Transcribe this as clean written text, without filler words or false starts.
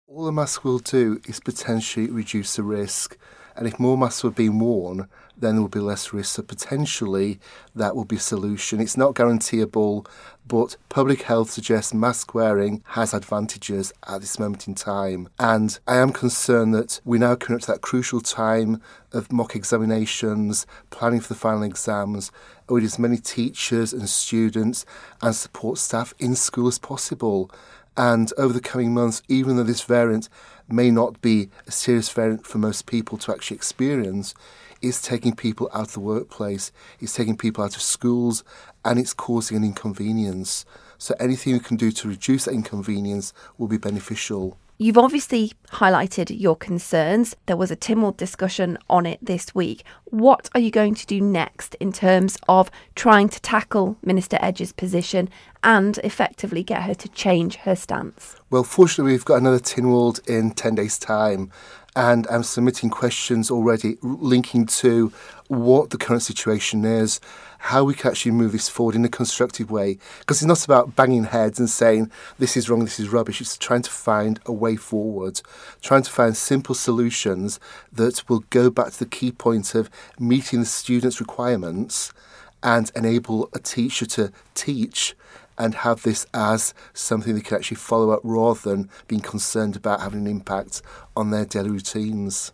All a mask will do is potentially reduce the risk. And if more masks were being worn, then there will be less risk. So potentially that will be a solution. It's not guaranteeable, but public health suggests mask wearing has advantages at this moment in time. And I am concerned that we're now coming up to that crucial time of mock examinations, planning for the final exams, with as many teachers and students and support staff in school as possible. And over the coming months, even though this variant may not be a serious variant for most people to actually experience, it's taking people out of the workplace, it's taking people out of schools, and it's causing an inconvenience. So anything we can do to reduce that inconvenience will be beneficial. You've obviously highlighted your concerns. There was a Tynwald discussion on it this week. What are you going to do next in terms of trying to tackle Minister Edge's position and effectively get her to change her stance? Well, fortunately, we've got another Tynwald in 10 days' time, and I'm submitting questions already linking to what the current situation is, how we can actually move this forward in a constructive way. Because it's not about banging heads and saying, this is wrong, this is rubbish. It's trying to find a way forward, trying to find simple solutions that will go back to the key point of meeting the students' requirements and enable a teacher to teach and have this as something they can actually follow up rather than being concerned about having an impact on their daily routines.